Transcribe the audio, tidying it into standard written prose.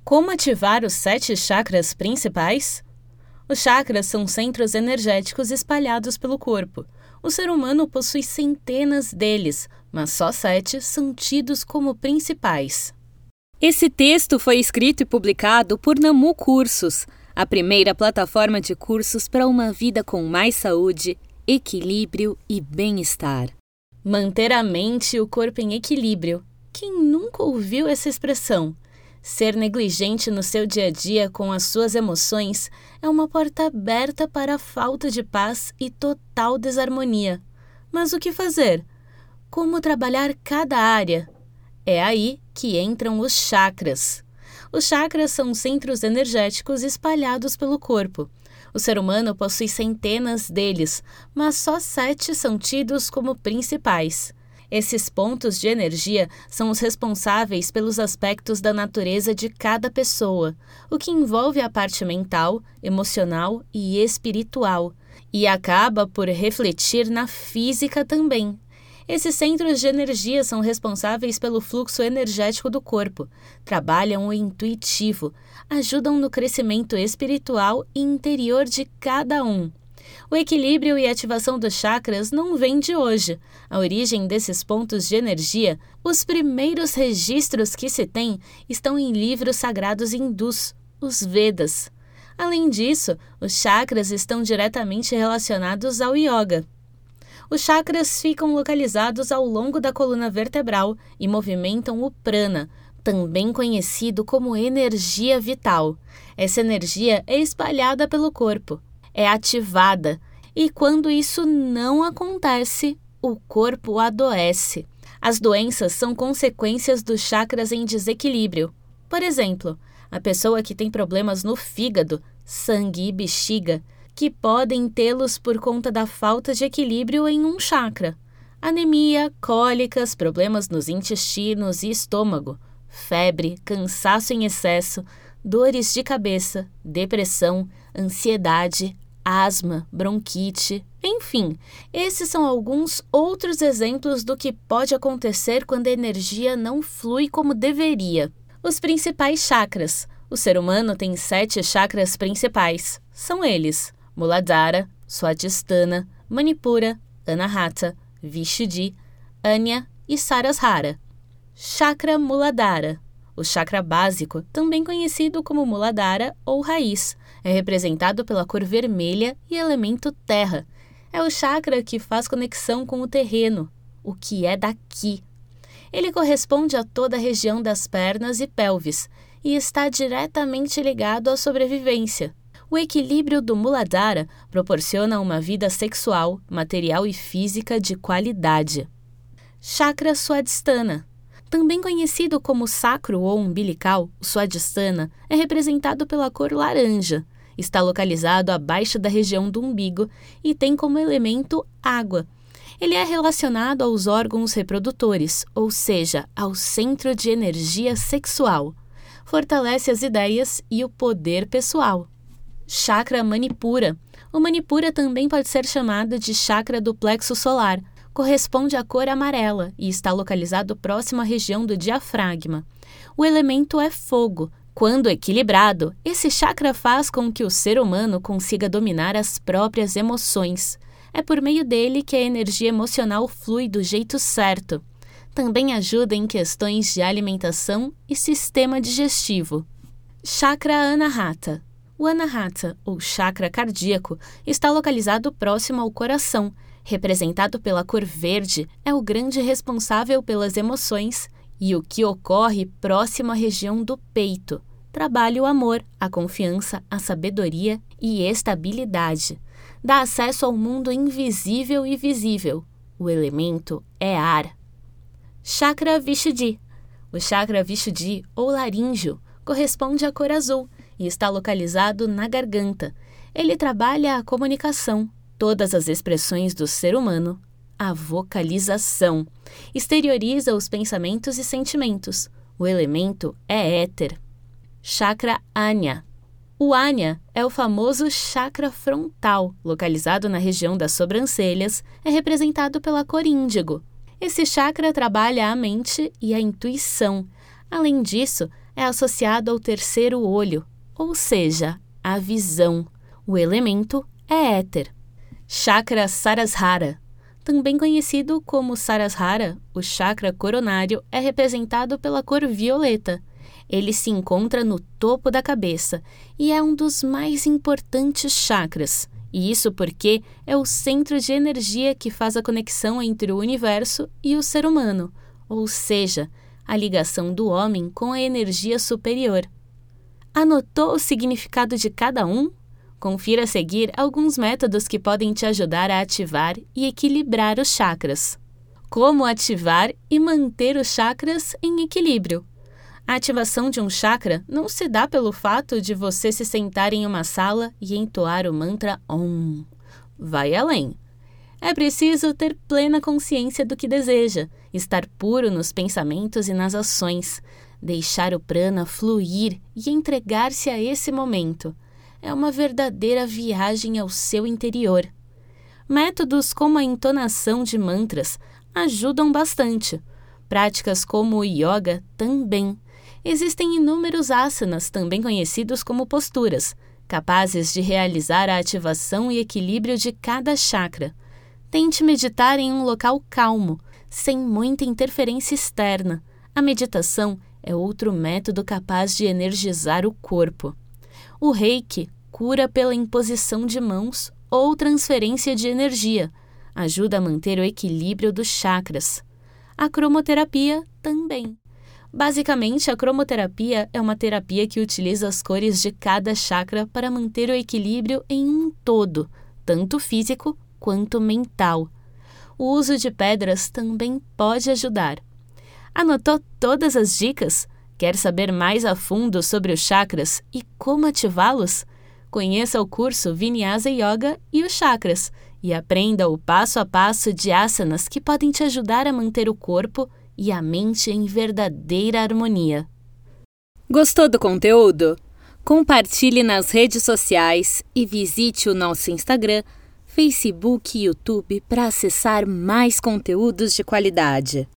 Como ativar os 7 chakras principais? Os chakras são centros energéticos espalhados pelo corpo. O ser humano possui centenas deles, mas só 7 são tidos como principais. Esse texto foi escrito e publicado por Namu Cursos, a primeira plataforma de cursos para uma vida com mais saúde, equilíbrio e bem-estar. Manter a mente e o corpo em equilíbrio. Quem nunca ouviu essa expressão? Ser negligente no seu dia a dia com as suas emoções é uma porta aberta para a falta de paz e total desarmonia. Mas o que fazer? Como trabalhar cada área? É aí que entram os chakras. Os chakras são centros energéticos espalhados pelo corpo. O ser humano possui centenas deles, mas só 7 são tidos como principais. Esses pontos de energia são os responsáveis pelos aspectos da natureza de cada pessoa, o que envolve a parte mental, emocional e espiritual, e acaba por refletir na física também. Esses centros de energia são responsáveis pelo fluxo energético do corpo, trabalham o intuitivo, ajudam no crescimento espiritual e interior de cada um. O equilíbrio e ativação dos chakras não vem de hoje. A origem desses pontos de energia, os primeiros registros que se tem, estão em livros sagrados hindus, os Vedas. Além disso, os chakras estão diretamente relacionados ao yoga. Os chakras ficam localizados ao longo da coluna vertebral e movimentam o prana, também conhecido como energia vital. Essa energia é espalhada pelo corpo, é ativada, e quando isso não acontece, o corpo adoece. As doenças são consequências dos chakras em desequilíbrio. Por exemplo, a pessoa que tem problemas no fígado, sangue e bexiga, que podem tê-los por conta da falta de equilíbrio em um chakra. Anemia, cólicas, problemas nos intestinos e estômago, febre, cansaço em excesso, dores de cabeça, depressão, ansiedade, asma, bronquite, enfim, esses são alguns outros exemplos do que pode acontecer quando a energia não flui como deveria. Os principais chakras. O ser humano tem 7 chakras principais. São eles: Muladhara, Swadhisthana, Manipura, Anahata, Vishuddhi, Anya e Saraswara. Chakra Muladhara. O chakra básico, também conhecido como Muladhara ou raiz, é representado pela cor vermelha e elemento terra. É o chakra que faz conexão com o terreno, o que é daqui. Ele corresponde a toda a região das pernas e pelvis e está diretamente ligado à sobrevivência. O equilíbrio do Muladhara proporciona uma vida sexual, material e física de qualidade. Chakra Swadhisthana. Também conhecido como sacro ou umbilical, o Swadhisthana é representado pela cor laranja. Está localizado abaixo da região do umbigo e tem como elemento água. Ele é relacionado aos órgãos reprodutores, ou seja, ao centro de energia sexual. Fortalece as ideias e o poder pessoal. Chakra Manipura. O Manipura também pode ser chamado de chakra do plexo solar. Corresponde à cor amarela e está localizado próximo à região do diafragma. O elemento é fogo. Quando equilibrado, esse chakra faz com que o ser humano consiga dominar as próprias emoções. É por meio dele que a energia emocional flui do jeito certo. Também ajuda em questões de alimentação e sistema digestivo. Chakra Anahata. O Anahata, ou chakra cardíaco, está localizado próximo ao coração. Representado pela cor verde, é o grande responsável pelas emoções e o que ocorre próximo à região do peito. Trabalha o amor, a confiança, a sabedoria e estabilidade. Dá acesso ao mundo invisível e visível. O elemento é ar. Chakra Vishuddhi. O chakra Vishuddhi, ou laríngeo, corresponde à cor azul e está localizado na garganta. Ele trabalha a comunicação, todas as expressões do ser humano, a vocalização. Exterioriza os pensamentos e sentimentos. O elemento é éter. Chakra Anya. O Anya é o famoso chakra frontal, localizado na região das sobrancelhas, é representado pela cor índigo. Esse chakra trabalha a mente e a intuição. Além disso, é associado ao terceiro olho, ou seja, a visão. O elemento é éter. Chakra Sarasrara. Também conhecido como Sarasrara, o chakra coronário é representado pela cor violeta. Ele se encontra no topo da cabeça e é um dos mais importantes chakras. E isso porque é o centro de energia que faz a conexão entre o universo e o ser humano, ou seja, a ligação do homem com a energia superior. Anotou o significado de cada um? Confira a seguir alguns métodos que podem te ajudar a ativar e equilibrar os chakras. Como ativar e manter os chakras em equilíbrio? A ativação de um chakra não se dá pelo fato de você se sentar em uma sala e entoar o mantra Om. Vai além. É preciso ter plena consciência do que deseja, estar puro nos pensamentos e nas ações, deixar o prana fluir e entregar-se a esse momento. É uma verdadeira viagem ao seu interior. Métodos como a entonação de mantras ajudam bastante. Práticas como o yoga também. Existem inúmeros asanas, também conhecidos como posturas, capazes de realizar a ativação e equilíbrio de cada chakra. Tente meditar em um local calmo, sem muita interferência externa. A meditação é outro método capaz de energizar o corpo. O Reiki cura pela imposição de mãos ou transferência de energia. Ajuda a manter o equilíbrio dos chakras. A cromoterapia também. Basicamente, a cromoterapia é uma terapia que utiliza as cores de cada chakra para manter o equilíbrio em um todo, tanto físico quanto mental. O uso de pedras também pode ajudar. Anotou todas as dicas? Quer saber mais a fundo sobre os chakras e como ativá-los? Conheça o curso Vinyasa Yoga e os chakras e aprenda o passo a passo de asanas que podem te ajudar a manter o corpo e a mente em verdadeira harmonia. Gostou do conteúdo? Compartilhe nas redes sociais e visite o nosso Instagram, Facebook e YouTube para acessar mais conteúdos de qualidade.